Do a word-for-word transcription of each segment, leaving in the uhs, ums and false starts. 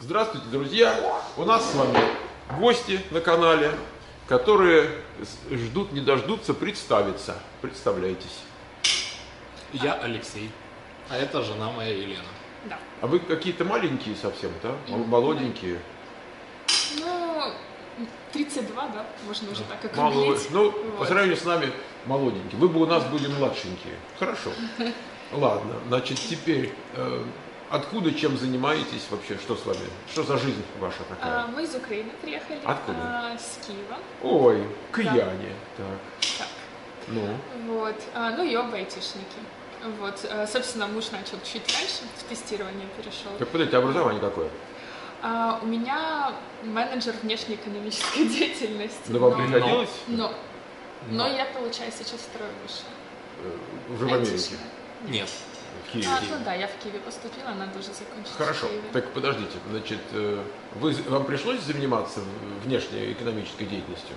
Здравствуйте, друзья! У нас с вами гости на канале, которые ждут, не дождутся представиться. Представляйтесь. Я Алексей, а это жена моя Елена. Да. А вы какие-то маленькие совсем, да? Молоденькие? Ну, тридцать два, да, можно уже так Мало, округлить. ну, Вот. по сравнению с нами молоденькие. Вы бы у нас были младшенькие. Хорошо. Ладно, значит, теперь э, откуда, чем занимаетесь вообще? Что с вами? Что за жизнь ваша такая? А, мы из Украины приехали. Откуда? А, с Киева. Ой, кияне. Так. Так. Ну, Вот. А, ну и оба айтишники. Вот. А, собственно, муж начал чуть раньше, в тестирование перешел. так подождите, образование какое? А, у меня менеджер внешнеэкономической деятельности. Но вам но- приходилось? Но. Но Но. я, получаю сейчас второе высшее. Э, Уже в Америке? Айтишное. Нет. В Киеве? А, ну да, я в Киеве поступила, надо уже закончить. Хорошо. в Киеве. Так подождите, значит, э, вы, вам пришлось заниматься внешней экономической деятельностью?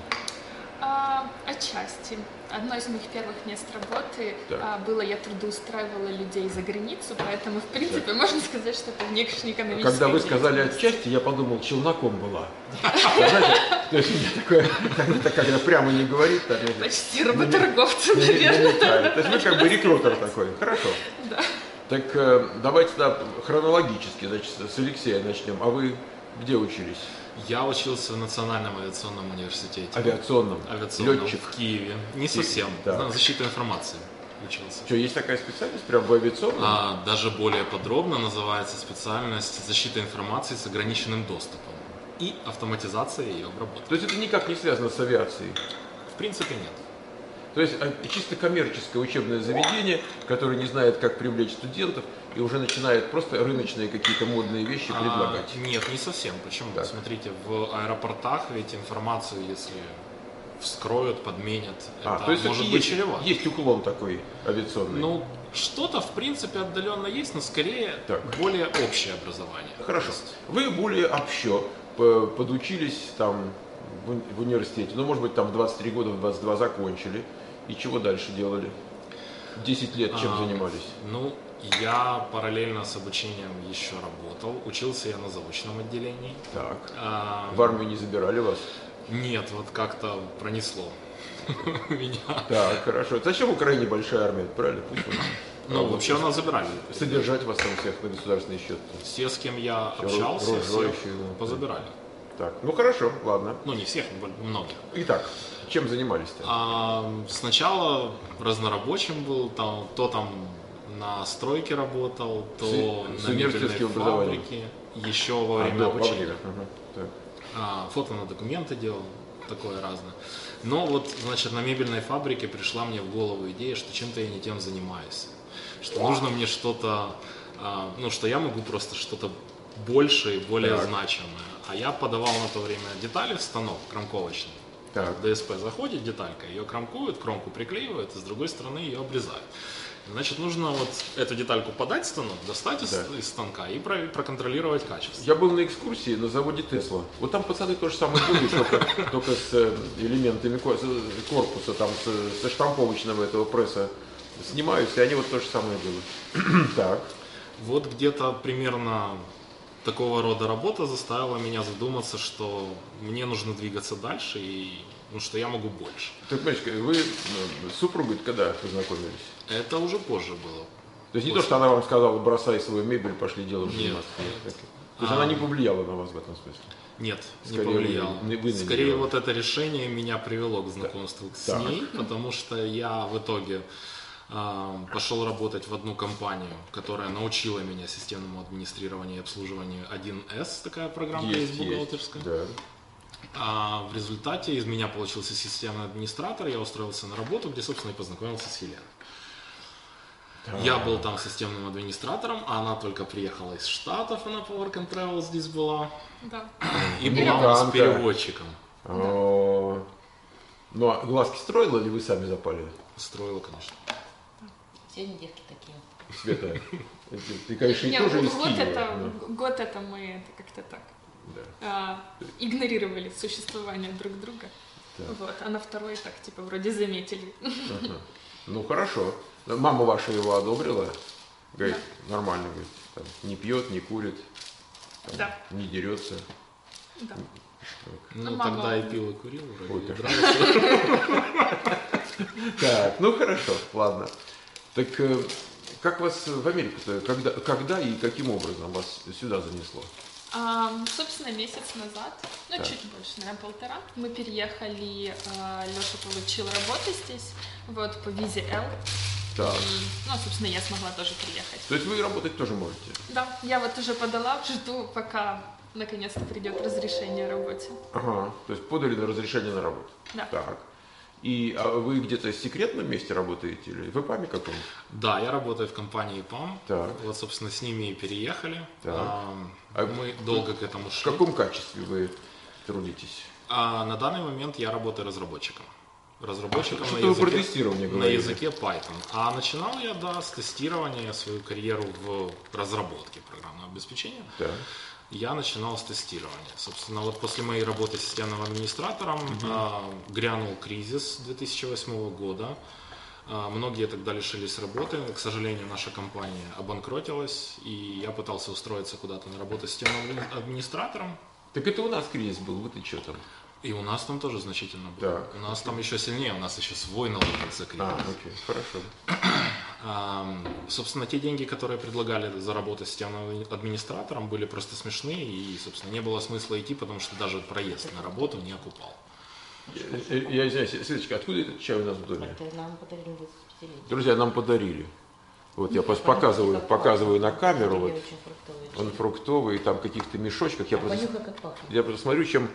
А, отчасти. Одно из моих первых мест работы Так. а, было, я трудоустраивала людей за границу, поэтому, в принципе, можно сказать, что это внешнеэкономическая Когда вы сказали деятельность. отчасти, я подумал, челноком была. Знаете, то есть у меня такое, это когда прямо не говорит, так, Почти работорговцем, не- не- наверное. намекает. То есть вы как бы рекрутер такой. Хорошо. Да. Так э, давайте да, хронологически, значит, с Алексея начнем. А вы где учились? Я учился в Национальном авиационном университете. Авиационном. Авиационном Летчик. в Киеве. Не совсем. Да. На защиту информации учился. Что, есть такая специальность прям в авиационном? А, даже более подробно называется специальность защита информации с ограниченным доступом и автоматизация ее обработки. То есть это никак не связано с авиацией? В принципе, нет. То есть а, чисто коммерческое учебное заведение, которое не знает, как привлечь студентов, и уже начинает просто рыночные какие-то модные вещи А, предлагать. нет, не совсем. Почему? Так. Смотрите, в аэропортах ведь информацию, если вскроют, подменят, А, это то есть может все-таки быть есть, чревато. есть уклон такой авиационный. Ну, что-то в принципе отдаленно есть, но скорее Так. более общее образование. Хорошо. То есть, Вы более общо по- подучились там в, уни- в университете, ну, может быть, там в двадцать три года, в двадцать два закончили. И чего дальше делали? десять лет чем А, занимались? Ну, я параллельно с обучением еще работал. Учился я на заочном отделении. Так. А, В армию не забирали вас? Нет, вот как-то пронесло меня. Так, хорошо. Зачем в Украине большая армия, правильно? Пусть он- Ну, вообще у нас забирали. Содержать вас там всех на государственный счет. Все, с кем я Всё, общался, ружье всех еще, да. позабирали. Так, ну хорошо, ладно. Ну, не всех, но многих. Итак, чем занимались-то? А, сначала разнорабочим был, там, то там на стройке работал, то С- с на мебельной университетским образованием? фабрике, еще во А, время да, во обучения. время. Ага, так. А, фото на документы делал, такое разное. Но вот, значит, на мебельной фабрике пришла мне в голову идея, что чем-то я не тем занимаюсь. Что нужно мне что-то, а, ну, что я могу просто что-то большее и более Так. значимое. А я подавал на то время детали в станок кромковочный. Так. ДСП заходит деталька, ее кромкуют, кромку приклеивают, и с другой стороны ее обрезают. Значит, нужно вот эту детальку подать в станок, достать из, Да. из станка и про- проконтролировать качество. Я был на экскурсии на заводе Тесла. Вот там пацаны то же самое были, только, только с э, элементами ко- с- корпуса, там, с- со штамповочного этого пресса снимаются, и они вот то же самое делают. Так. Вот где-то примерно такого рода работа заставила меня задуматься, что мне нужно двигаться дальше и ну, что я могу больше. Так, Маричка, вы э, с супругой когда познакомились? Это уже позже было. То есть не то, После. что она вам сказала, бросай свою мебель, пошли делом Нет, заниматься. нет. Так. То есть А. она не повлияла на вас в этом смысле? Нет, не Скорее, повлияло. вы- вы на Скорее нее. вот это решение меня привело к знакомству с Так. ней, потому что я в итоге а, пошел работать в одну компанию, которая научила меня системному администрированию и обслуживанию один эс, такая программа есть, бухгалтерская. Да. А в результате из меня получился системный администратор, я устроился на работу, где, собственно, и познакомился с Еленой. Я был там системным администратором, а она только приехала из Штатов, она по Work and Travel здесь была, Да. и была у нас Американка. переводчиком. О, Ну, а глазки строила или вы сами запали? Строила, конечно. Сегодня девки такие. Света, ты, ты, конечно, и Не, тоже из год, Киева. это, но- год это мы это как-то так да. а, игнорировали существование друг друга. Так. Вот. А на второй так типа вроде заметили. Ага. Ну, хорошо. Мама ваша его одобрила? Говорит, нормально, говорит, там, не пьет, не курит. там, Да. не дерется. Да. Ну, Ну, тогда мама- и пил, и курил, вроде Ой, и как- дрался. Так, ну хорошо, ладно. Так э, как вас в Америку-то, когда, когда и каким образом вас сюда занесло? А, собственно, месяц назад, ну, Так. чуть больше, наверное, полтора, мы переехали, Леша получил работу здесь, вот, по визе L. Так. И, ну, собственно, я смогла тоже приехать. То есть вы работать тоже можете? Да, я вот уже подала, жду, пока наконец-то придет разрешение о работе. Ага, то есть подали на разрешение на работу. Да. Так. И а вы где-то в секретном месте работаете или в ИПАМе каком-то? Да, я работаю в компании ПАМ. Так. Вот, собственно, с ними и переехали. Так. А, А Мы долго к этому В шли. каком качестве вы трудитесь? А на данный момент я работаю разработчиком. Разработчиком на Что-то вы про языке, тестирование на говорили. языке Python. А начинал я, да, с тестирования, свою карьеру в разработке программного обеспечения. Так. Я начинал с тестирования. Собственно, вот после моей работы системным администратором а, грянул кризис две тысячи восьмого года. А, многие тогда лишились работы. К сожалению, наша компания обанкротилась, и я пытался устроиться куда-то на работу системным администратором. Так это у нас кризис был, вот и что там? И у нас там тоже значительно было. Так. У нас там еще сильнее, у нас еще свой налог за кризис. А, окей, хорошо. А, собственно, те деньги, которые предлагали за работу системным администратором, были просто смешные, и, собственно, не было смысла идти, потому что даже проезд на работу не окупал. Я, я извиняюсь, Светочка, откуда этот чай у нас в доме? Это нам подарили двадцатипятилетие. Друзья, нам подарили. Вот я просто показываю, показываю на камеру. Вот. Очень фруктовый Он чай. фруктовый, там в каких-то мешочках. Я просто, Понюхай, как пахнет. я просто смотрю, чем...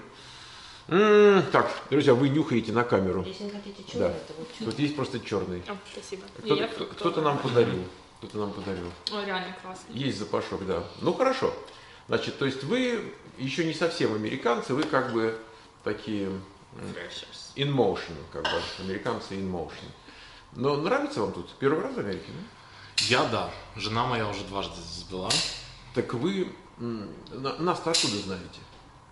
М, Так, друзья, вы нюхаете на камеру. Если не хотите Да. черный, то вот черный. Тут есть просто черный. О, спасибо. И Кто-то, я кто- фруктовая. кто-то нам подарил. Кто-то нам подарил. О, реально классно. Есть запашок, да. Ну хорошо. Значит, то есть вы еще не совсем американцы, вы как бы такие м, Freshers. in motion, как бы американцы in motion. Но нравится вам тут? Первый раз в Америке, да? Я, да. Жена моя уже дважды здесь была. Так вы м, на- нас-то откуда знаете?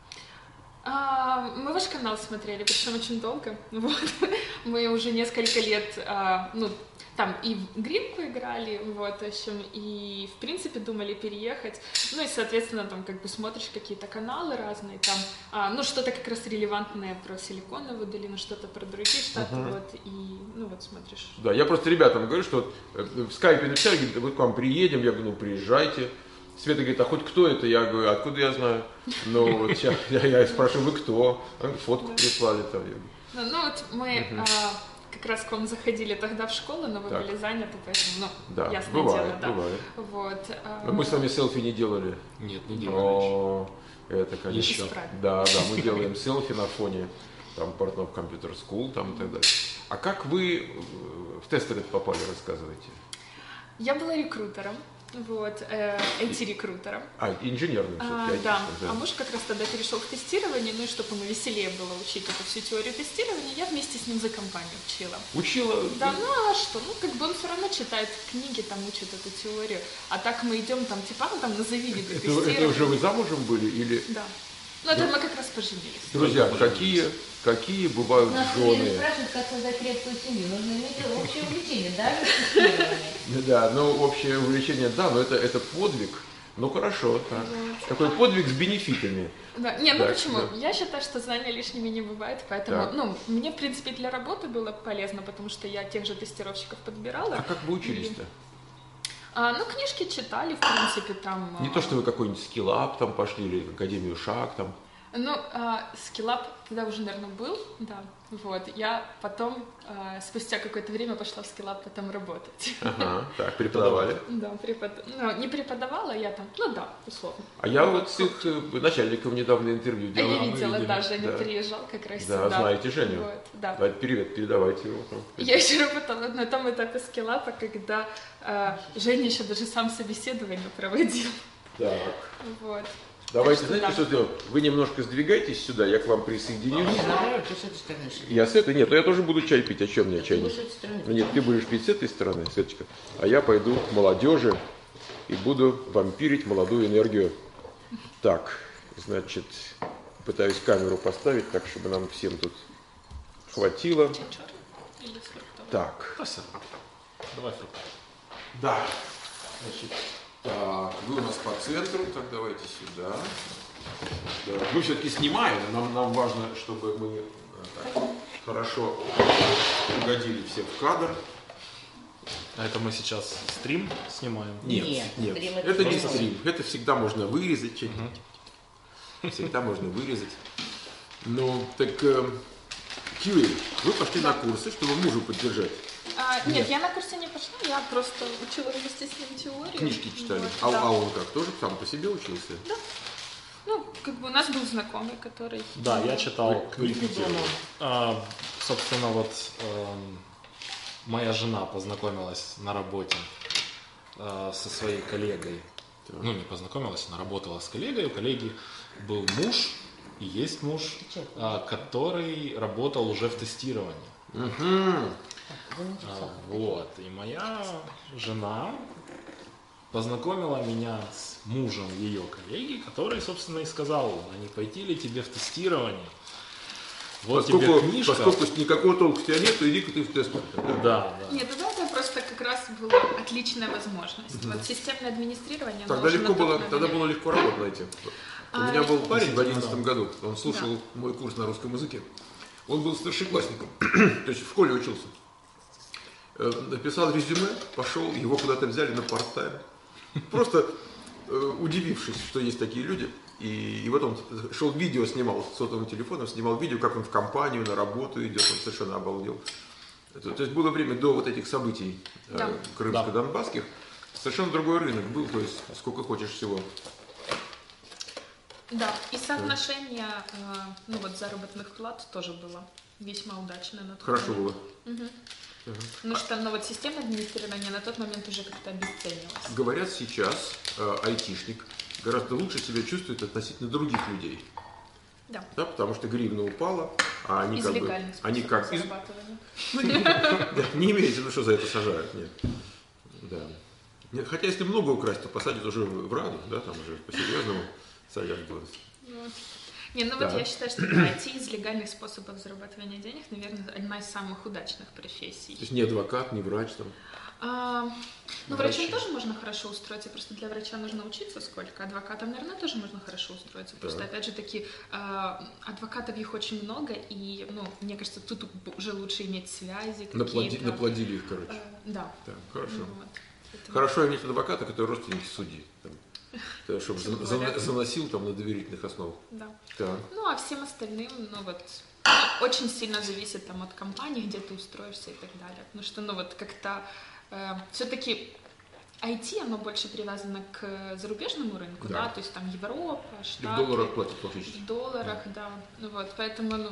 А, мы ваш канал смотрели, причем очень долго. Вот. Мы уже несколько лет, а, ну, там и в гринку играли, вот, в общем, и, в принципе, думали переехать. Ну, и, соответственно, там, как бы смотришь какие-то каналы разные, там, а, ну, что-то как раз релевантное про Силиконовую долину, что-то про другие штаты, вот, и, ну, вот, смотришь. Да, я просто ребятам говорю, что вот, э, в скайпе написали, говорит, мы к вам приедем, я говорю, ну приезжайте. Света говорит, а хоть кто это? Я говорю, откуда я знаю? Ну, вот сейчас я, я спрашиваю, вы кто? Она говорит, фотку прислали там. Я говорю, Ну, ну, вот мы а, как раз к вам заходили тогда в школу, но вы Так. были заняты, поэтому, ну, Да, ясное бывает, дело, да. бывает. Вот. а, Мы с вами селфи не делали. Нет, не делали еще. О, это, конечно. Еще. Исправим. Да, да, мы делаем селфи на фоне там Портнов Computer School там и так далее. А как вы э, в тестеры попали, рассказывайте? Я была рекрутером, вот, э, ай ти-рекрутером. А, инженерным А, все-таки. да, а муж как раз тогда перешел к тестированию, ну и чтобы ему веселее было учить эту всю теорию тестирования, я вместе с ним за компанию учила. Учила? Да, ну а что? Ну, как бы он все равно читает книги, там учит эту теорию. А так мы идем там, типа, ну, там, назови виды Это, тестирования. это уже вы замужем были или... Да. Ну, это мы как раз поженились. Друзья, какие, какие бывают Нас Лена жены? спрашивает, как создать крепкую семью. Нужно иметь общее увлечение, даже тестирование. Да, ну общее увлечение, да, но это, это подвиг. Ну хорошо, так. Такой подвиг с бенефитами. Да. Не, ну Так, почему? да. Я считаю, что знания лишними не бывает, поэтому, Так. ну, мне, в принципе, для работы было полезно, потому что я тех же тестировщиков подбирала. А как вы учились-то? А, ну, книжки читали, в принципе, там... Не а, то, что вы какой-нибудь скиллап там пошли или в Академию Шаг там. Ну, а, скиллап тогда уже, наверное, был, да, вот. Я потом, а, спустя какое-то время пошла в скиллап потом работать. Ага, так, преподавали. Да, препод... ну, не преподавала, я там, ну да, условно. А я вот с их э, начальником недавно интервью А делал. я мы видела, видели. да, Женя Да. приезжал как раз Да, сюда. знаете Женю? Вот, да. Давайте привет, передавайте его. там. Я еще работала на том этапе скиллапа, когда а, Женя еще даже сам собеседование проводил. Так. Вот. Давайте, что знаете, да. что сделаем? Вы немножко сдвигайтесь сюда, я к вам присоединюсь. Нет, наоборот, ты с этой стороны. Я с этой, нет, ну я тоже буду чай пить, а чем мне чай Ты не? будешь с этой стороны. Ну, нет, ты будешь пить с этой стороны, Светочка, а я пойду к молодежи и буду вампирить молодую энергию. Так, значит, пытаюсь камеру поставить так, чтобы нам всем тут хватило. Чай черный или фруктовый? Так, Да, всё. Давай фрукты. да, значит, Так, вы у нас по центру, так давайте сюда. Да. Мы все-таки снимаем, нам, нам важно, чтобы мы э, так, хорошо угодили все в кадр. А это мы сейчас стрим снимаем? Нет, Нет, нет, стрим это, это не не стрим, это всегда можно вырезать. Угу. Всегда можно вырезать. Ну, так, э, Кирилл, вы пошли на курсы, чтобы мужу поддержать. А, нет, я на курсе не пошла, я просто учила вместе с ним теорию. Книжки читали. Вот, а, да. а он как, тоже сам по себе учился? Да. Ну, как бы у нас был знакомый, который... Да, я читал Вы книгу. репетировали. А, собственно, вот эм, моя жена познакомилась на работе э, со своей коллегой. Так. Ну, не познакомилась, она работала с коллегой. У коллеги был муж, и есть муж, э, который работал уже в тестировании. Угу. А, вот. И моя жена познакомила меня с мужем ее коллеги, который, собственно, и сказал, а не пойти ли тебе в тестирование? Вот Поскольку, тебе книжка. поскольку никакого толка у тебя нет, то иди-ка ты в тест. Да, да. Нет, тогда это просто как раз была отличная возможность. Вот системное администрирование... оно Тогда уже легко на тот было, момент- тогда было легко работу найти. У А, меня был это- парень в Действительно, одиннадцатом да. году, он слушал Да. мой курс на русском языке. Он был старшеклассником, то есть в школе учился. Э, Написал резюме, пошел, его куда-то взяли на парт-тайм. Просто э, удивившись, что есть такие люди. И, и вот он шел видео, снимал с сотовым телефоном, снимал видео, как он в компанию, на работу идет, он совершенно обалдел. Это, то есть было время до вот этих событий э, Да. крымско-донбасских, совершенно другой рынок был, то есть сколько хочешь всего. Да, и соотношение э, ну, вот, заработных плат тоже было весьма удачно на тот Хорошо момент. было. Мгм. Потому что ну, вот система администрирования на тот момент уже как-то обесценивалась. Говорят, сейчас э, айтишник гораздо лучше себя чувствует относительно других людей. Да. Да, потому что гривна упала, а они Из как бы... легальных Они способов как... из- зарабатывания. Ну, не, да, не имеете в виду, что за это сажают, нет. Да. Нет, хотя если много украсть, то посадят уже в Раду, да, там уже по-серьезному садят в глаз. Вот. Не, ну Да. вот я считаю, что да, I T из легальных способов зарабатывания денег, наверное, одна из самых удачных профессий. То есть не адвокат, не врач там. А, ну, Врачи. врачом тоже можно хорошо устроиться, просто для врача нужно учиться сколько. Адвокатам, наверное, тоже можно хорошо устроиться. Просто, Да. опять же таки, а, адвокатов их очень много, и, ну, мне кажется, тут уже лучше иметь связи Наплоди- какие-то. наплодили их, короче. А, да. Так, хорошо. Вот. Поэтому- Хорошо иметь адвоката, который родственник судьи. Там, да, чтобы Тем за- более. за- заносил там на доверительных основах. Да. Так. Ну, а всем остальным, ну, вот, очень сильно зависит там от компании, где ты устроишься и так далее. Потому что, ну, вот, как-то э, все-таки ай ти, оно больше привязано к зарубежному рынку, Да. да, то есть там Европа, И в Штаты. долларах платят фактически. В долларах, да. Ну, вот, поэтому, ну,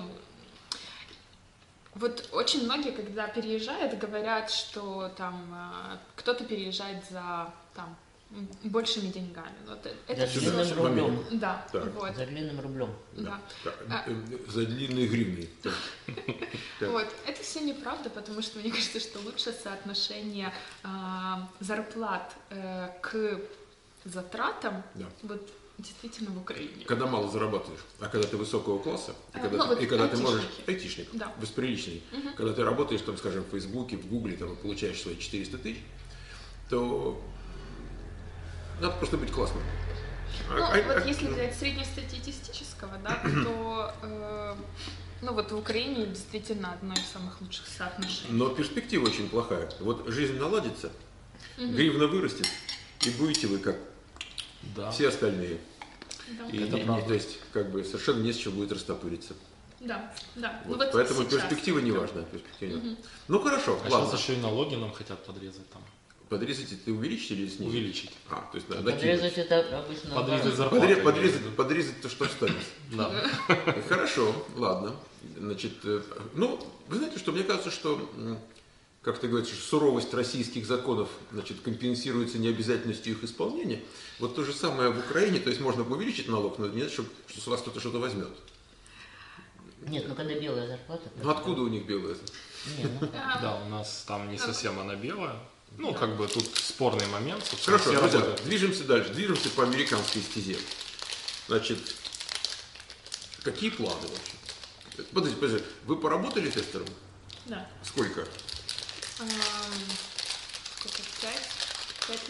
вот очень многие, когда переезжают, говорят, что там э, кто-то переезжает за там м, большими деньгами. Вот это За всё- Сюда, длинным в Америку. рублем. Да, Так. вот. За длинным рублем. Да. Так, А- э, За длинные гривны. Так. Так. Вот, это все неправда, потому что мне кажется, что лучше соотношение а, зарплат э, к затратам Да. вот действительно в Украине. Когда мало зарабатываешь, а когда ты высокого класса, и А, когда, ну, ты, вот и когда ты можешь, айтишники. айтишник, Да. бесприличный, Мгм. когда ты работаешь, там, скажем, в Фейсбуке, в Гугле, там, и получаешь свои четыреста тысяч, то надо просто быть классным. А- Ну, а- вот а- если взять среднестатистического, да, то э, ну вот в Украине действительно одно из самых лучших соотношений. Но перспектива очень плохая. Вот жизнь наладится, гривна вырастет, и будете вы как Да. все остальные. Да, И, Это и- правда. то есть, как бы совершенно не с чего будет растопыриться. да, да. Вот. Ну, вот Поэтому сейчас перспектива не только. важна. Перспектива не важна. Ну хорошо, А ладно. сейчас еще и налоги нам хотят подрезать там. Подрезать ты увеличить или снизить? Увеличить. А, то есть надо Подрезать это обычно... Подрезать наоборот. зарплату. Подре- я имею в подрезать, виду. подрезать-то что станет? Да. Хорошо, ладно. Значит, э, ну, вы знаете, что мне кажется, что, м, как ты говоришь, суровость российских законов, значит, компенсируется необязательностью их исполнения. Вот то же самое в Украине, то есть можно увеличить налог, но нет, чтобы, что с вас кто-то что-то возьмет. Нет, ну когда белая зарплата... Ну откуда у них белое? Не, ну, А, Да, у нас там не совсем она белая. Ну, как бы тут спорный момент. собственно, Хорошо, все друзья, работают. движемся дальше, движемся по американской стезе. Значит, какие планы вообще? Подождите, подождите, вы поработали тестером? да. Сколько? Ам, сколько, пять, пять лет?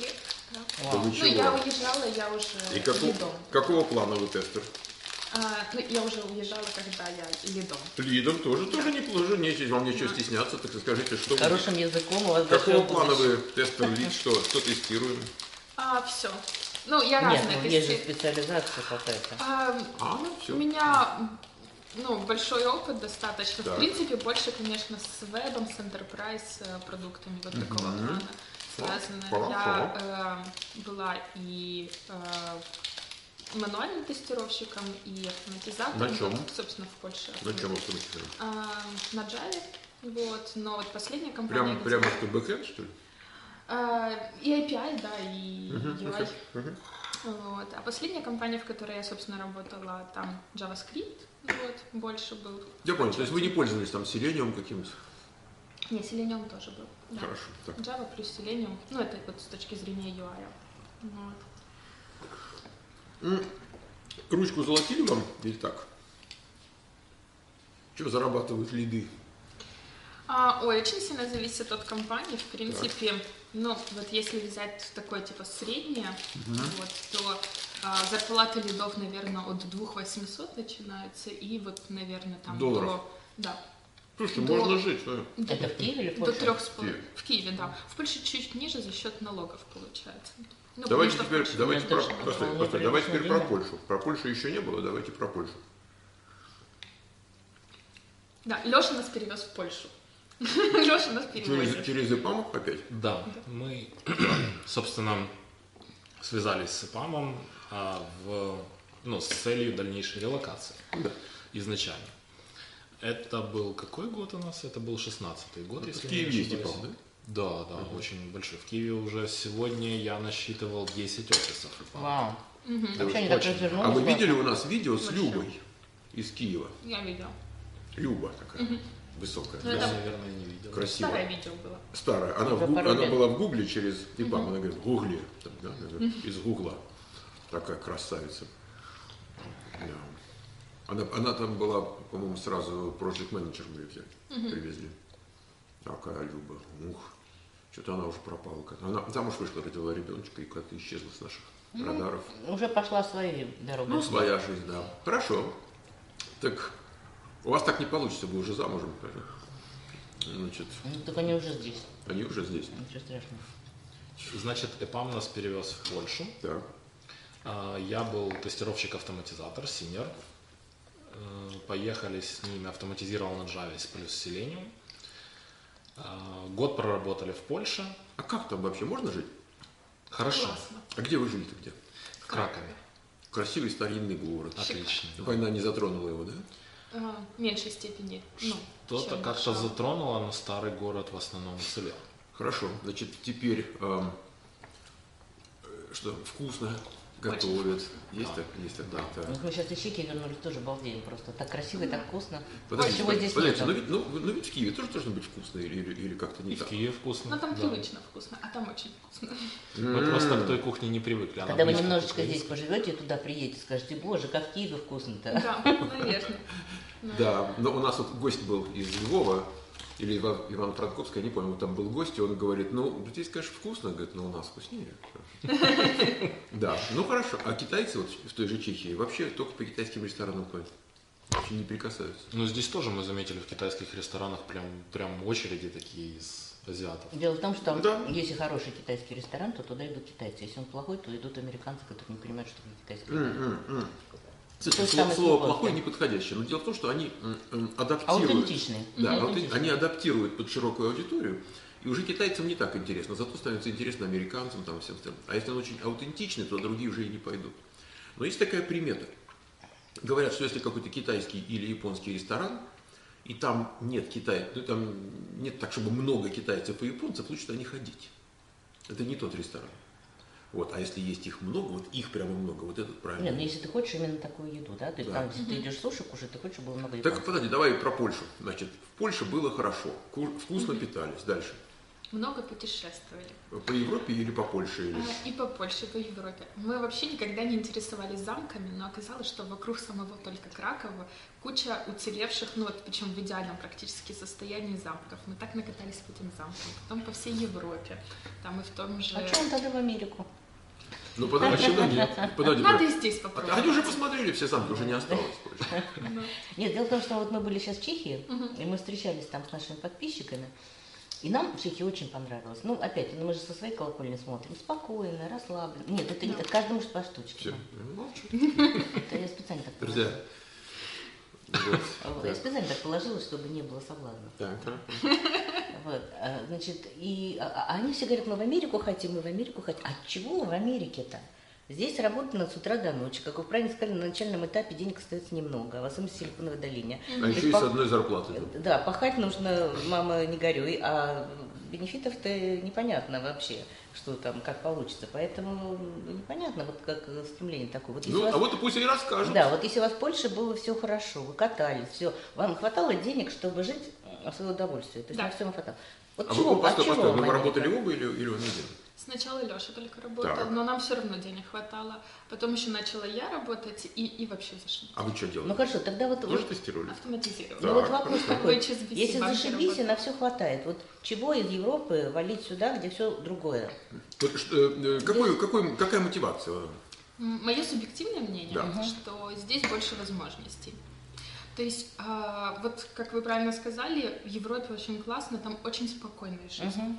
Да. Вау. Ну, я уезжала, я уже И какого, лидом. какого плана вы тестер? А, ну, я уже уезжала, когда я лидом. Лидом тоже, тоже неплохо, не, вам нечего стесняться, так скажите, что вы... Хорошим языком у вас Какого большое плана будущее. вы тестер лид, что, что тестируем? А, все. Ну, я Нет, разные ну есть же тесты. специализация какая-то. А, А, ну у все. меня ну, большой опыт достаточно. Так. В принципе, больше, конечно, с вебом, с enterprise э, продуктами вот такого Мгм. плана связано. Хорошо. Я э, была и э, мануальным тестировщиком, и автоматизатором. На чем? Вот, собственно, в Польше. На чем автоматизируем? А, на Java. Вот, но вот последняя компания... Прямо, где- прямо что, бэкэнд, что ли? А, и эй пи ай, да, и Мгм, ю ай. окей. Мгм. Вот. А последняя компания, в которой я, собственно, работала, там JavaScript вот, больше был. Я понял, то есть вы не пользовались там Selenium каким-то? Не, Selenium тоже был. Да. Хорошо. Так. Java плюс Selenium. Ну, это вот с точки зрения ю ай. Вот. М, Ручку золотили вам или так? Что зарабатывают лиды? А, ой, очень сильно зависит от компании. В принципе, ну, вот если взять такое, типа, среднее, вот, то а, зарплаты лидов, наверное, от двух тысяч восьмисот начинаются, и вот, наверное, там Долларов? до... Да. Слушайте, До- можно жить, да? до- Это в Киеве или в До Польше? трех с В половиной. Киеве. В Киеве, да. В Польше чуть ниже за счет налогов получается. Ну, Давайте потому что в теперь, Польше- давайте Ну, про, это же постой, вполне постой, давайте теперь про приличное Польшу. Про Польшу еще не было, давайте про Польшу. Да, Леша нас перевез в Польшу. Леша нас Через, перевозит. через ИПАМ опять? Да, мы, собственно, связались с ИПАМом а, в, ну, с целью дальнейшей релокации Да. изначально. Это был какой год у нас? Это был шестнадцатый год, В если Киеве не есть ошибаюсь. ИПАМ, да? Да, да, очень большой. В Киеве уже сегодня я насчитывал десять офисов ИПАМа. Вау. Мгм. Вообще они так Очень. развернулись. А вы классно. видели у нас видео с Вообще. Любой из Киева? Я видела. Люба такая, высокая, Ну, Я, это наверное, не видел. красивая. Старое видео было. Старая. Она, в Уже гуг- пару она лет. была в Гугле через ИПАМ, она говорит, в Гугле, там, да, она говорит, из Гугла. Такая красавица. Да. Она, она там была, по-моему, сразу project менеджер мы ее взяли, привезли. Такая Люба. Ух, что-то она уже пропала. Она замуж вышла, родила ребеночка и как-то исчезла с наших радаров. Уже пошла своей дорогой. Ну, своя жизнь, да. Хорошо. Так, у вас так не получится, вы уже замужем. правильно? Значит, Ну, так они уже здесь. они уже здесь. Ничего страшного. Значит, ИПАМ нас перевез в Польшу. Так. А, Я был тестировщик-автоматизатор, синьор. Э, Поехали с ними, автоматизировал на Java с плюс Selenium. А, Год проработали в Польше. А как там вообще можно жить? Хорошо. Классно. А где вы жили-то где? В Кракове. Красивый старинный город. Отлично. Война не затронула его, да? А, в меньшей степени. Ну, Что-то чем как-то Варшава. затронуло, но старый город в основном уцелел. Хорошо. Значит, теперь эм, э, что, вкусно готовят. Есть так? Есть так, да. так. Ну, мы сейчас из Чехии вернулись, тоже балдеем просто. Так красиво и так вкусно. Подождите, Чего здесь подождите, нету? но ведь, ну, ну ведь в Киеве тоже должно быть вкусно или, или, или как-то не И в так? Киеве вкусно. Ну, там да. привычно вкусно, а там очень вкусно. Мы просто к той кухне не привыкли. она Когда вы близко к немножечко украинской. здесь поживете, туда приедете, скажете, боже, как в Киеве вкусно-то. Да, наверное. Да, но у нас вот гость был из Львова, или Иван- Ивано-Франковска, я не помню, там был гость, и он говорит, ну, здесь, конечно, вкусно, говорит, но у нас вкуснее. Да, ну хорошо. А китайцы вот в той же Чехии вообще только по китайским ресторанам ходят? Вообще не прикасаются. Ну, здесь тоже мы заметили в китайских ресторанах прям, прям очереди такие из азиатов. Дело в том, что Да. если хороший китайский ресторан, то туда идут китайцы. Если он плохой, то идут американцы, которые не понимают, что это китайский ресторан. М-м-м. То Кстати, есть слово, там слово есть плохое любовь. неподходящее. Но дело в том, что они м, м, адаптируют. Аутентичные. Да, Мгм. аутен- они адаптируют под широкую аудиторию. И уже китайцам не так интересно, зато становится интересно американцам, там, всем остальным. А если он очень аутентичный, то другие уже и не пойдут. Но есть такая примета. Говорят, что если какой-то китайский или японский ресторан, и там нет китай, ну, там нет так, чтобы много китайцев и японцев, лучше туда не ходить. Это не тот ресторан. Вот. А если есть их много, вот их прямо много, вот этот правильно. Нет, ну если ты хочешь именно такую еду, да, то есть Да. там, если ты идешь суши кушать, ты хочешь, чтобы было много Так, японцев. подожди, давай про Польшу. Значит, в Польше было хорошо, ку- вкусно питались. Дальше. Много путешествовали. По Европе или по Польше? Или... А, И по Польше, и по Европе. Мы вообще никогда не интересовались замками, но оказалось, что вокруг самого только Кракова куча уцелевших, ну вот причем в идеальном практически состоянии замков. Мы так накатались по этим замкам. Потом по всей Европе. Там и в том же... А что он тогда в Америку? Ну подожди, Почему нет? подожди. Надо и подожди. здесь А попробовать. Они уже посмотрели, все самки, уже не осталось больше. Нет, дело в том, что вот мы были сейчас в Чехии, и мы встречались там с нашими подписчиками, и нам в Чехии очень понравилось. Ну, опять, ну, мы же со своей колокольни смотрим, спокойно, расслабленно. Нет, это, не, это каждому по штучке. Все, ну. молчу. Это я специально так Друзья. положила. Вот. Вот, Я специально так положила, чтобы не было соблазна. Так, а? Вот, а, значит, и а, а они все говорят, мы в Америку хотим, мы в Америку хотим. А чего в Америке-то? Здесь работано с утра до ночи. Как вы правильно сказали, на начальном этапе денег остается немного, в особенности в Силиконовой долине. А То еще есть и с пах- одной зарплатой. Да, пахать нужно, мама, не горюй, а бенефитов-то непонятно вообще, что там, как получится. Поэтому непонятно, вот как стремление такое. Вот если Ну, у вас- а вот и пусть и расскажут. Да, вот если у вас в Польше было все хорошо, вы катались, все, вам хватало денег, чтобы жить в свое удовольствие. То есть Да. на все вам хватало. Вот А чего, вы, постой, а чего постой, вам ну, вы Америка? работали оба или, или он один? Сначала Леша только работал, Так. но нам все равно денег хватало. Потом еще начала я работать и, и вообще зашибись. А вы что делали? Ну хорошо, тогда вот, Тоже вот, тестировали? Автоматизировала. ну, вот Так, вопрос хорошо. такой. В эйч эс би си Если банке зашибись, и работала. на все хватает, вот чего из Европы валить сюда, где все другое? Вот, что, э, какой, какой, какая мотивация? Мое субъективное мнение, Да. что здесь больше возможностей. То есть, а, вот как вы правильно сказали, в Европе очень классно, там очень спокойная жизнь. Мгм.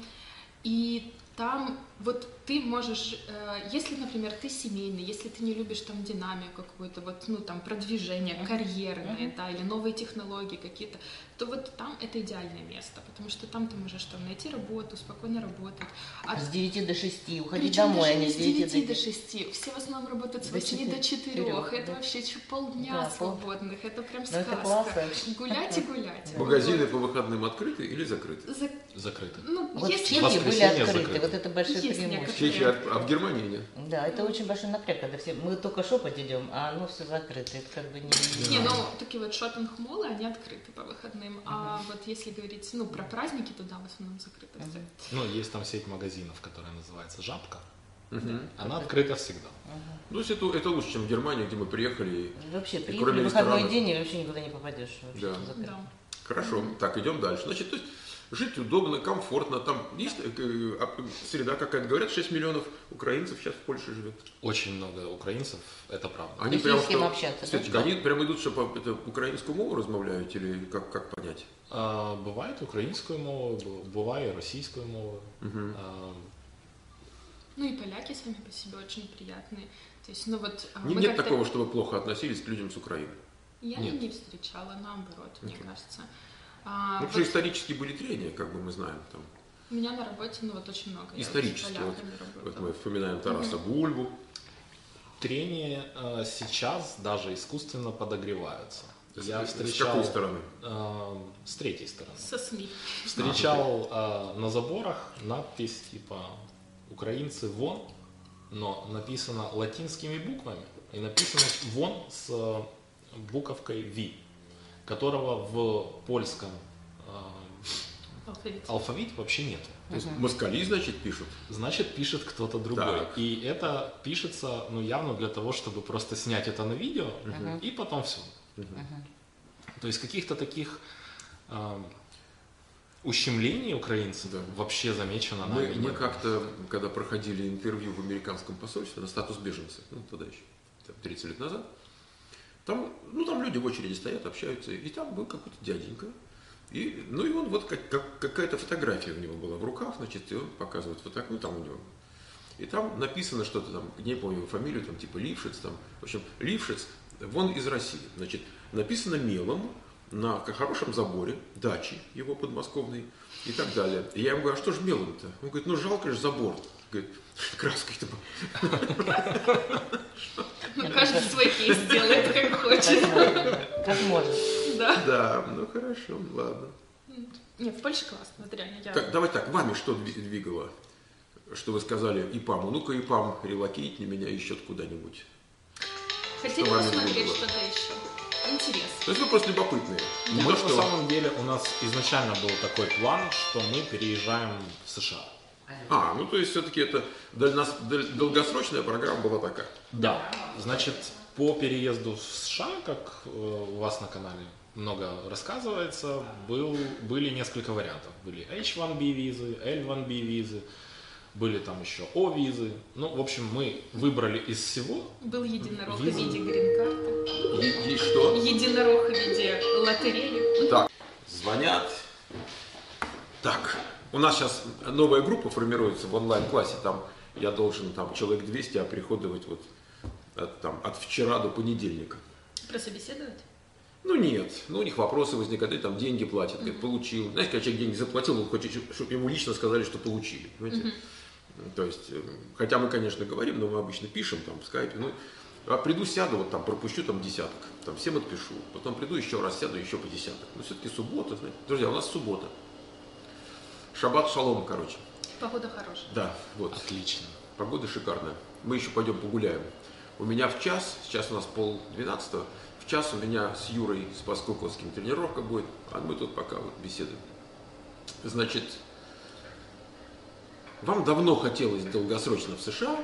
И там вот ты можешь, э, если, например, ты семейный, если ты не любишь там динамику какую-то, вот, ну, там, продвижение карьерное, да, или новые технологии какие-то, то вот там это идеальное место, потому что там ты можешь там найти работу, спокойно работать. А С девяти до шести, уходить причем домой, даже а не не с с девяти девяти до до шести. Все в основном работают с До восьми до четырех, четырех. Это да. вообще чё, полдня Да, пол- свободных. Это прям Ну, это сказка. классно. Гулять и гулять. Магазины Вот. по выходным открыты или закрыты? За- Закрыто. Ну, Вот в есть Чехии были воскресенье открыты, закрыто. вот это большое Есть преимущество. В Чехии, а а в Германии нет? Да, это очень большой напряг, когда все, мы только шопать идем, а оно все закрыто, это как бы не... Не, ну такие вот шопинг-моллы, они открыты по выходным. А вот если говорить, ну, про праздники, то да, в основном закрыто всё. Ну, есть там сеть магазинов, которая называется «Жабка». Мгм. Она открыта всегда. Ну, если это, это лучше, чем в Германии, где мы приехали. и- Вообще, И приехали кроме в выходной ресторанов. день и вообще никуда не попадешь. Вообще Да. всё закрыто. Да. Хорошо, так, идем дальше. Значит, то есть жить удобно, комфортно. Там есть э, а, среда какая-то. Говорят, шесть миллионов украинцев сейчас в Польше живет. Очень много украинцев, это правда. Они есть прям есть с кем что- общаться, да? Светочка, они прям идут, что по это, украинскую мову размовляют, или как, как понять? А, бывает українською мовою, бу- буває російською мовою. А, Ну и поляки сами по себе очень приятные. То есть, ну вот... а, Не- мы Нет как-то- такого, чтобы плохо относились к людям с Украины. Я Нет. не встречала, наоборот, мне кажется. А, Ну, потому вот что исторически были трения, как бы мы знаем. Там, у меня на работе, ну вот очень много. я исторически. с Вот, поляками вот работала. мы вспоминаем Тараса Бульбу. трения а, сейчас даже искусственно подогреваются. Я С- встречал... С какой стороны? а, с третьей стороны. Со СМИ. Встречал а, на заборах надпись типа «Украинцы вон», но написано латинскими буквами и написано «вон» с а, буковкой «V», которого в польском а, Алфавит. алфавите вообще нет. То есть москали, значит, пишут. Значит, пишет кто-то другой. Так. И это пишется, ну, явно для того, чтобы просто снять это на видео, и потом все. То есть каких-то таких а, ущемлений украинцев Да. вообще замечено Мы, нами. мы нет. как-то, когда проходили интервью в американском посольстве на статус беженца, ну, тогда еще, там, тридцать лет назад, там, ну, там люди в очереди стоят, общаются, и там был какой-то дяденька, и, ну, и он вот как, как- какая-то фотография у него была в руках, значит, и он показывает фотографию, ну, там у него. И там написано что-то там, не помню его фамилию, там, типа Лившиц, там, в общем, Лившиц, вон из России, значит, написано мелом на хорошем заборе дачи его подмосковной и так далее. И я ему говорю, а что ж мелом-то? Он говорит, ну жалко же забор. Говорит, краской-то. Ну, каждый свой кейс делает, как Как хочет. может, как может. Да. Да, ну хорошо, ладно. Не, в Польше классно, это реально. Я... Так, давай так, вами что дви- двигало? Что вы сказали ИПАМу? Ну-ка, ИПАМ, релокейтни меня ищет куда-нибудь. Хотели Что вами посмотреть двигало? что-то еще? Интерес. То есть вы просто любопытные. Не Мы то, на что... самом деле, у нас изначально был такой план, что мы переезжаем в США. А, ну то есть все-таки это дальнос- дал- долгосрочная программа была такая. Да. Значит, по переезду в США, как э, у вас на канале много рассказывается, был, были несколько вариантов. Были эйч один би визы, эл один би визы. были там еще О-визы. Ну, в общем, мы выбрали из всего. Был единорог Виза. в виде грин-карты, И, и что? единорог в виде лотереи. Так, звонят. Так, у нас сейчас новая группа формируется в онлайн-классе. Там я должен там человек двести оприходовать вот от, там, от вчера до понедельника. Прособеседовать? Ну нет, ну у них вопросы возникают, они там деньги платят, говорят, получил. Знаешь, когда человек деньги заплатил, он хочет, чтобы ему лично сказали, что получили. Понимаете? Mm-hmm. То есть, хотя мы, конечно, говорим, но мы обычно пишем там в скайпе. Ну, а приду, сяду, вот там пропущу там десяток, там всем отпишу. Потом приду еще раз, сяду еще по десяток. Но все-таки суббота, знаете. Друзья, у нас суббота. Шаббат шалом, короче. Погода хорошая. Да, вот. Отлично. Погода шикарная. Мы еще пойдем погуляем. У меня в час, сейчас у нас пол двенадцатого, в час у меня с Юрой Спас-Куковским тренировка будет, а мы тут пока вот беседуем. Значит, вам давно хотелось долгосрочно в США?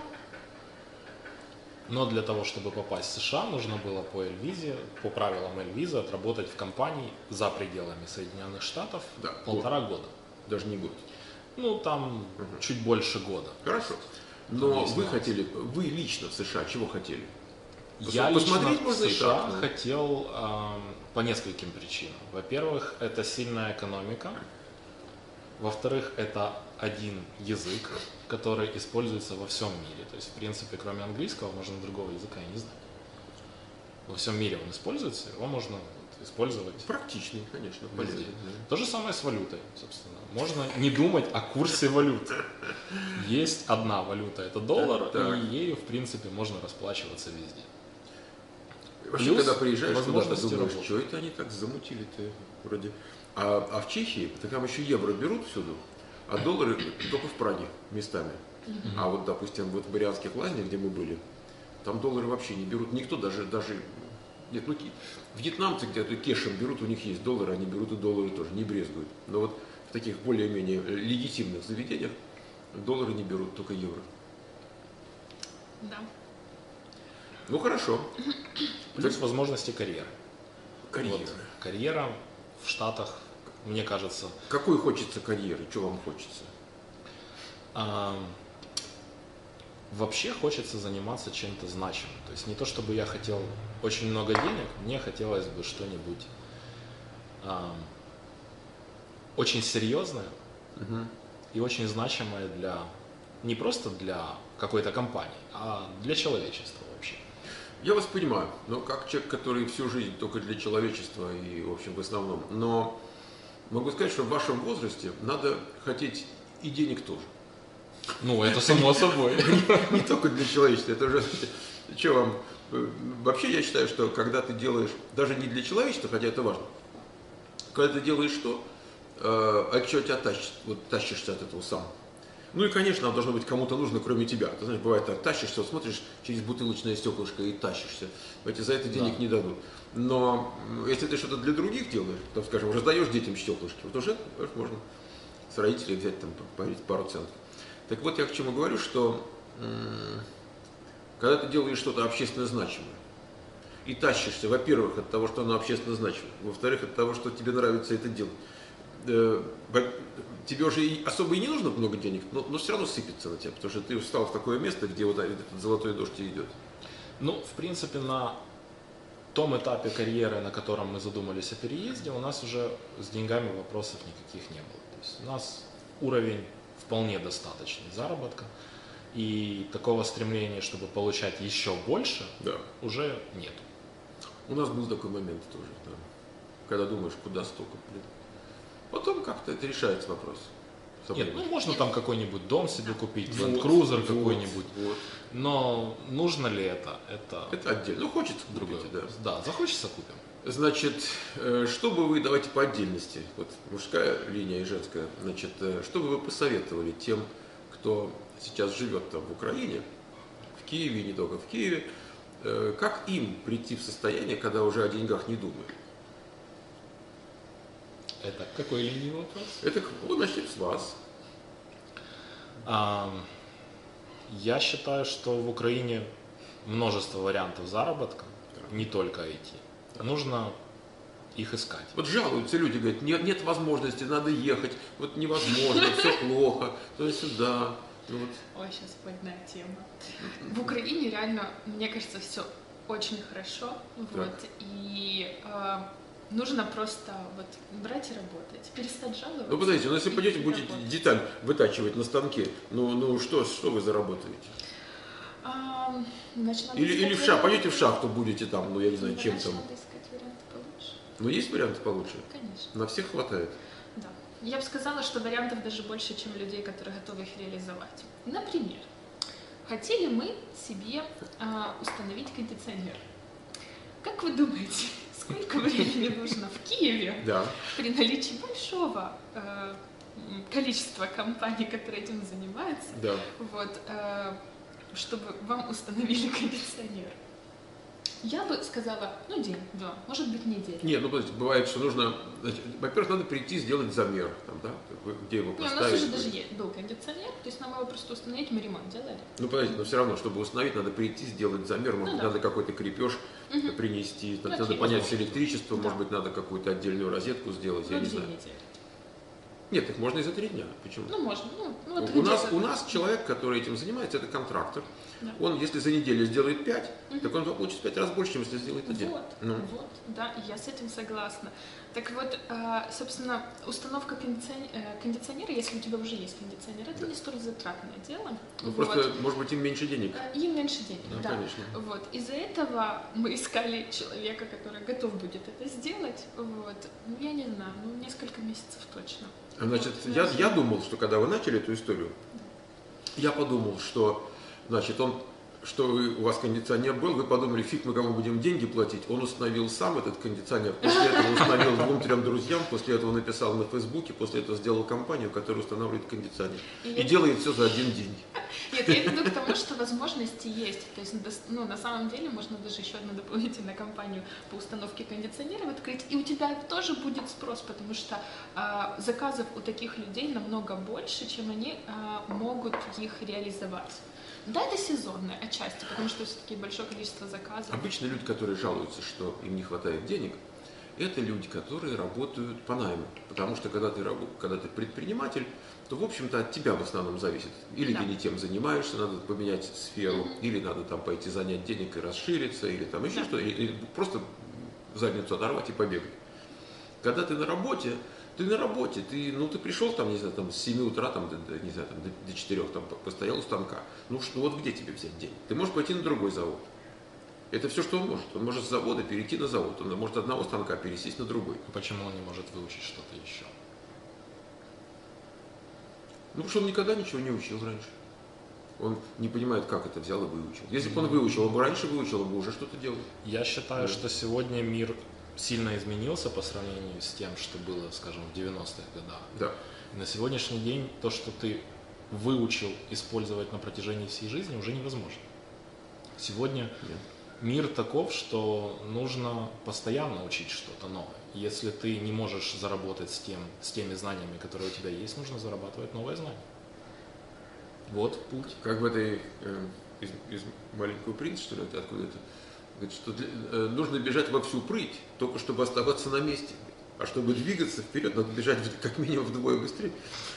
Но для того, чтобы попасть в США, нужно было по Эльвизе, по правилам Эльвизы, отработать в компании за пределами Соединенных Штатов Да, полтора года. Даже не год. Ну, там Угу. чуть больше года. Хорошо. Но Есть вы нюансы. хотели, вы лично в США чего хотели? Я Посмотреть лично можно в и США так, ну. хотел эм, по нескольким причинам. Во-первых, это сильная экономика. Во-вторых, это один язык, который используется во всем мире. То есть, в принципе, кроме английского, можно другого языка я не знаю. Во всем мире он используется, его можно вот использовать. Практичный, конечно, везде. полезный. да. То же самое с валютой, собственно. Можно не думать о курсе валюты. Есть одна валюта, это доллар, Так. и ею, в принципе, можно расплачиваться везде. Вообще, Плюс когда приезжаешь куда-то, возможности думаешь, работы. что это они так замутили-то вроде. А, а в Чехии, так там еще евро берут всюду, а доллары только в Праге местами. А вот, допустим, вот в Марианских лазнях, где мы были, там доллары вообще не берут. Никто даже, даже нет, ну, ки- вьетнамцы где-то кешем берут, у них есть доллары, они берут и доллары тоже, не брезгуют. Но вот в таких более-менее легитимных заведениях доллары не берут, только евро. Да. Ну хорошо. Плюс возможности карьеры. Карьера. Вот, карьера в Штатах, мне кажется, Какой хочется карьеры? Что вам хочется? а, вообще хочется заниматься чем-то значимым. То есть не то, чтобы я хотел очень много денег, мне хотелось бы что-нибудь а, очень серьезное Угу. и очень значимое для не просто для какой-то компании, а для человечества вообще. Я вас понимаю, но как человек, который всю жизнь только для человечества и, в общем, в основном. Но могу сказать, что в вашем возрасте надо хотеть и денег тоже. Ну, это само собой. Не только для человечества, это уже, что вам, э, вообще я считаю, что когда ты делаешь, даже не для человечества, хотя это важно, когда ты делаешь что, э, от чего тебя тащишь, вот тащишься от этого сам. Ну и, конечно, оно должно быть кому-то нужно, кроме тебя. Ты знаешь, бывает так, тащишься, вот смотришь через бутылочное стеклышко и тащишься. Эти за это денег Да. не дадут. Но м, если ты что-то для других делаешь, там, скажем, раздаешь детям стеклышки, вот уже знаешь, можно с родителей взять там поверить пару центов. Так вот, я к чему говорю, что м, когда ты делаешь что-то общественно значимое, и тащишься, во-первых, от того, что оно общественно значимо, во-вторых, от того, что тебе нравится это делать, э, во- тебе уже и особо и не нужно много денег, но, но все равно сыпется на тебя, потому что ты встал в такое место, где вот этот золотой дождь и идет. Ну, в принципе, на том этапе карьеры, на котором мы задумались о переезде, у нас уже с деньгами вопросов никаких не было. То есть у нас уровень вполне достаточный заработка, и такого стремления, чтобы получать еще больше, Да. уже нет. У нас был такой момент тоже, да, когда думаешь, куда столько, блин. Потом как-то это решается вопрос. со Нет, временем. ну можно там какой-нибудь дом себе купить, Вот, Land Cruiser вот, какой-нибудь, вот. но нужно ли это? Это, Это отдельно. Ну, хочется другой купить, да. вопрос. Да, захочется купим. Значит, э, что бы вы, давайте по отдельности, вот мужская линия и женская, значит, э, что бы вы посоветовали тем, кто сейчас живет там в Украине, в Киеве, и не только в Киеве, э, как им прийти в состояние, когда уже о деньгах не думают? Это к какой линии вопрос? Это, ну, начнем с вас. А, Я считаю, что в Украине множество вариантов заработка, не только ай ти. Нужно их искать. Вот жалуются люди, говорят, нет, нет возможности, надо ехать, вот невозможно, все плохо, то есть сюда. Ну, вот. Ой, сейчас больная тема. В Украине реально, мне кажется, все очень хорошо. Вот, и э, нужно просто вот брать и работать, перестать жаловаться. Ну, подождите, ну если и пойдете, будете работать. деталь вытачивать на станке, ну, ну что, что вы заработаете? А, значит, надо Или, искать или в шахту, варианты. пойдете в шахту, будете там, ну я не знаю, чем Дальше там. надо искать варианты получше. Ну есть варианты получше? Конечно. На всех хватает. Да. Я бы сказала, что вариантов даже больше, чем людей, которые готовы их реализовать. Например, хотели мы себе а, установить кондиционер. Как вы думаете, сколько времени нужно в Киеве Да. при наличии большого э, количества компаний, которые этим занимаются, Да. вот, э, чтобы вам установили кондиционер? Я бы сказала, ну, день-два, может быть, неделя. Нет, ну подождите, бывает, что нужно, значит, во-первых, надо прийти сделать замер, там, да, вы- где его Не, у нас поставить. уже даже есть, был кондиционер, то есть нам его просто установить, мы ремонт делали. Ну подождите, но все равно, чтобы установить, надо прийти, сделать замер, может Ну, быть, да. надо какой-то крепеж Мгм. принести, Ну, надо окей. понять с электричеством, Да. может быть, надо какую-то отдельную розетку сделать, я Ну, не две знаю. недели. Нет, их можно и за три дня. Почему? Ну, можно. Ну, ну, вот у, нас, где-то- у нас человек, который этим занимается, это контрактор. Да. Он, если за неделю сделает пять, Мгм. так он получит в пять раз больше, чем если сделает один. Вот, Ну. вот, да, я с этим согласна. Так вот, э, собственно, установка кондиционера, кондиционера, если у тебя уже есть кондиционер, это Да. не столь затратное дело. Ну, Вот. просто, может быть, им меньше денег. Э, Им меньше денег, Да, да. конечно. Вот. Из-за этого мы искали человека, который готов будет это сделать. Вот. Ну, я не знаю, ну, несколько месяцев точно. Значит, Вот, я, значит, я думал, что когда вы начали эту историю, я подумал, что, значит, он, что вы- у вас кондиционер был, вы подумали, фиг мы кому будем деньги платить. Он установил сам этот кондиционер, после этого установил двум-трем друзьям, после этого написал на Фейсбуке, после этого сделал компанию, которая устанавливает кондиционер. И И я- делает все за один день. Нет, я веду к тому, что возможности есть. То есть, дос- ну, на самом деле, можно даже еще одну дополнительную компанию по установке кондиционеров открыть, и у тебя тоже будет спрос, потому что а, заказов у таких людей намного больше, чем они а, могут их реализовать. Да, это сезонное отчасти, потому что все-таки большое количество заказов. Обычно люди, которые жалуются, что им не хватает денег, это люди, которые работают по найму. Потому что когда ты, рабо- когда ты предприниматель, то, в общем-то, от тебя в основном зависит. Или Да. ты не тем занимаешься, надо поменять сферу, Мгм. или надо там пойти занять денег и расшириться, или там еще Да. что-то, или, или просто задницу оторвать и побегать. Когда ты на работе, ты на работе, ты, ну, ты пришел там, не знаю, там, с семи утра, там, до, до, не знаю, там, до, до четырёх, там, по- постоял у станка. Ну, что, вот где тебе взять денег? Ты можешь пойти на другой завод. Это все, что он может. Он может с завода перейти на завод, он может от одного станка пересесть на другой. Почему он не может выучить что-то еще? Ну, потому что он никогда ничего не учил раньше. Он не понимает, как это взял и выучил. Если бы он выучил, он бы раньше выучил, он бы уже что-то делал. Я считаю, Да. что сегодня мир сильно изменился по сравнению с тем, что было, скажем, в девяностых годах. Да. И на сегодняшний день то, что ты выучил использовать на протяжении всей жизни, уже невозможно. Сегодня Нет. мир таков, что нужно постоянно учить что-то новое. Если ты не можешь заработать с, тем, с теми знаниями, которые у тебя есть, нужно зарабатывать новые знания. Вот путь. Как в этой э, из, из «Маленького принца», что ли, это откуда это? Говорит, что для- э, нужно бежать во всю прыть, только чтобы оставаться на месте. А чтобы двигаться вперед, надо бежать в- как минимум вдвое быстрее.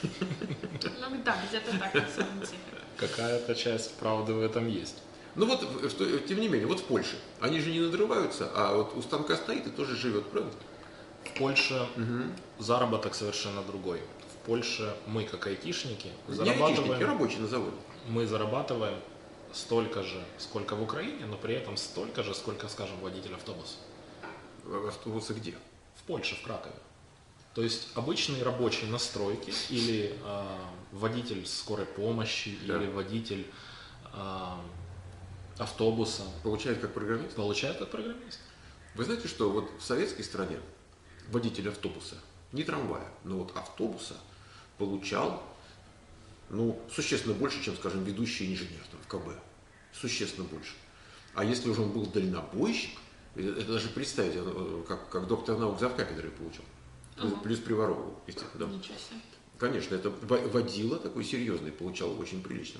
Ну да, где-то так на самом деле. Какая-то часть правды в этом есть. Ну вот, в- что, тем не менее, вот в Польше, они же не надрываются, а вот у станка стоит и тоже живет, правда? В Польше Угу. заработок совершенно другой. В Польше мы, как айтишники, Не айтишники, зарабатываем, рабочие на заводе. мы зарабатываем столько же, сколько в Украине, но при этом столько же, сколько, скажем, водитель автобуса. В автобусы где? В Польше, в Кракове. То есть обычный рабочий на стройке или э, водитель скорой помощи, Да. или водитель э, автобуса Получает как программист. получает как программист. Вы знаете, что вот в советской стране водитель автобуса, не трамвая, но вот автобуса получал, ну, существенно больше, чем, скажем, ведущий инженер там, в КБ. Существенно больше. А если уже он был дальнобойщик, это это даже представить, э, как, как доктор наук завкафедрой получил. Плюс, Ага. плюс приворовывал, естественно. Да. Ничего себе. Конечно, это во- водила такой серьезный, получал очень прилично.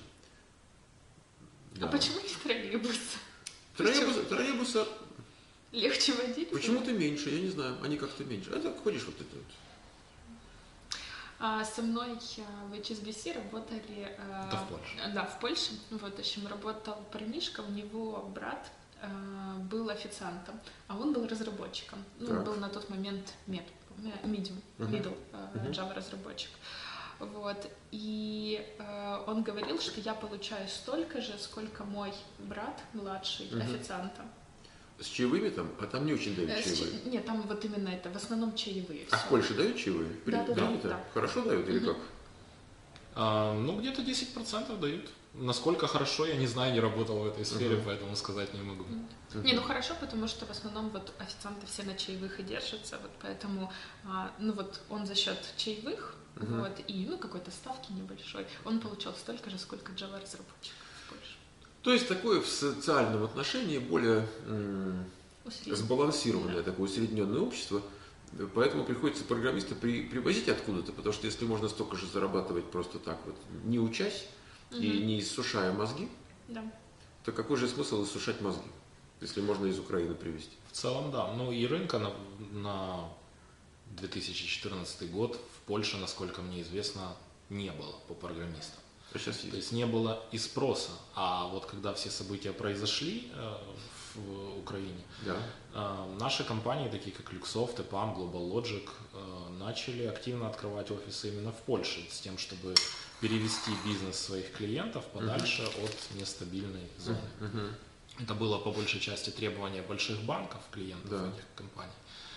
А Да. почему не троллейбус? Троллейбуса, троллейбуса Легче водить? почему-то меньше, я не знаю, они как-то меньше. А так ходишь вот это вот. А, со мной в эйч эс би си работали... а, Это в Польше. Да, в Польше. Вот, в общем, работал парнишка, у него брат а, был официантом, а он был разработчиком. Ну, он Так. был на тот момент мед, medium, Мгм. middle а, Мгм. Java разработчик. Вот. И э, он говорил, что я получаю столько же, сколько мой брат младший Мгм. официанта. С чаевыми там? А там не очень дают Э, с чаевые. че- Нет, там вот именно это, в основном чаевые. А всё. в Польше дают чаевые? При- Да, да, да, Принято? да. Хорошо дают или Мгм. как? А, ну, где-то десять процентов дают. Насколько хорошо, я не знаю, не работал в этой сфере, Мгм. поэтому сказать не могу. Не, ну хорошо, потому что в основном вот официанты все на чаевых и держатся, вот поэтому, а, ну вот он за счет чаевых, Мгм. вот, и, ну, какой-то ставки небольшой, он получал столько же, сколько Java разработчик в Польше. То есть такое в социальном отношении более м, Усредненно. сбалансированное, Да. такое усредненное общество. Поэтому приходится программиста при, привозить откуда-то, потому что если можно столько же зарабатывать просто так вот, не учась и Мгм. не иссушая мозги, Да. то какой же смысл иссушать мозги, если можно из Украины привезти? В целом, да. Ну и рынка на, на две тысячи четырнадцатый год в Польше, насколько мне известно, не было по программистам. А сейчас То есть. есть не было и спроса. А вот когда все события произошли э, в Украине, Да. э, наши компании, такие как Luxoft, EPAM, Global Logic, э, начали активно открывать офисы именно в Польше с тем, чтобы перевести бизнес своих клиентов подальше от нестабильной зоны. Мгм. Это было по большей части требование больших банков, клиентов Да. этих компаний.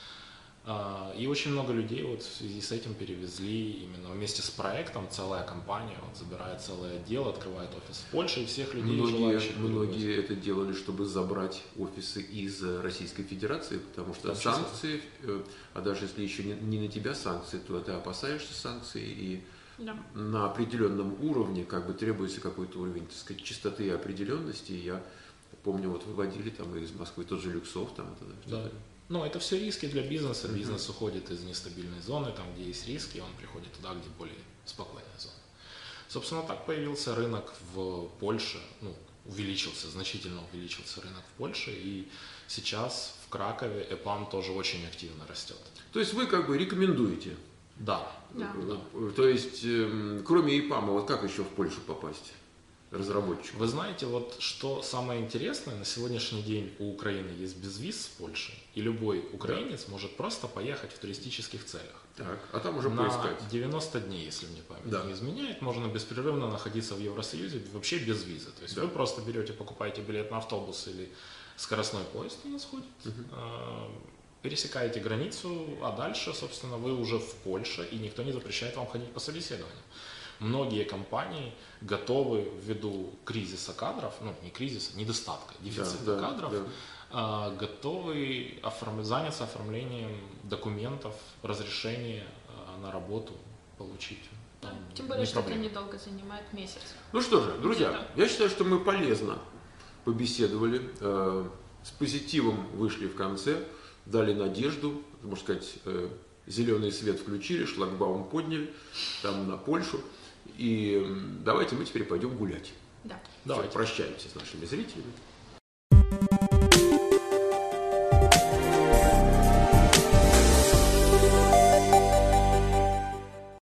А, И очень много людей вот в связи с этим перевезли именно вместе с проектом. Целая компания вот забирает целый отдел, открывает офис в Польше, и всех людей, Многие, желающих многие это делали, чтобы забрать офисы из э, Российской Федерации, потому что В том числе. санкции, э, а даже если еще не, не на тебя санкции, то ты опасаешься санкций, и Да. на определенном уровне как бы требуется какой-то уровень, так сказать, чистоты и определенности. И я помню, вот выводили там из Москвы тот же Люксов, там это, Да. что-то. Ну, это все риски для бизнеса. Мгм. Бизнес уходит из нестабильной зоны, там, где есть риски, он приходит туда, где более спокойная зона. Собственно, так появился рынок в Польше, ну, увеличился, значительно увеличился рынок в Польше, и сейчас в Кракове EPAM тоже очень активно растет. То есть вы как бы рекомендуете. Да, Да. Э, То есть, эм, кроме ИПАМа, вот как еще в Польшу попасть? Разработчику. Вы знаете, вот что самое интересное, на сегодняшний день у Украины есть безвиз с Польшей, и любой украинец может просто поехать в туристических целях. Так, а там уже На поискать. девяносто дней, если мне память Да. не изменяет, можно беспрерывно находиться в Евросоюзе вообще без визы. То есть Да. вы просто берете, покупаете билет на автобус или скоростной поезд у нас ходит, э, пересекаете границу, а дальше, собственно, вы уже в Польше, и никто не запрещает вам ходить по собеседованию. Многие компании готовы ввиду кризиса кадров, ну не кризиса, недостатка, дефицита Да, да, кадров, да. а, готовы оформ- заняться оформлением документов, разрешения а, на работу получить. Да. Там Тем более, не что это проблема. недолго занимает, месяц. Ну что же, друзья, Где-то. я считаю, что мы полезно побеседовали, э, с позитивом вышли в конце, дали надежду, можно сказать, э, зеленый свет включили, шлагбаум подняли там на Польшу. И м, давайте мы теперь пойдем гулять. Да. Всё, Давайте. прощаемся с нашими зрителями.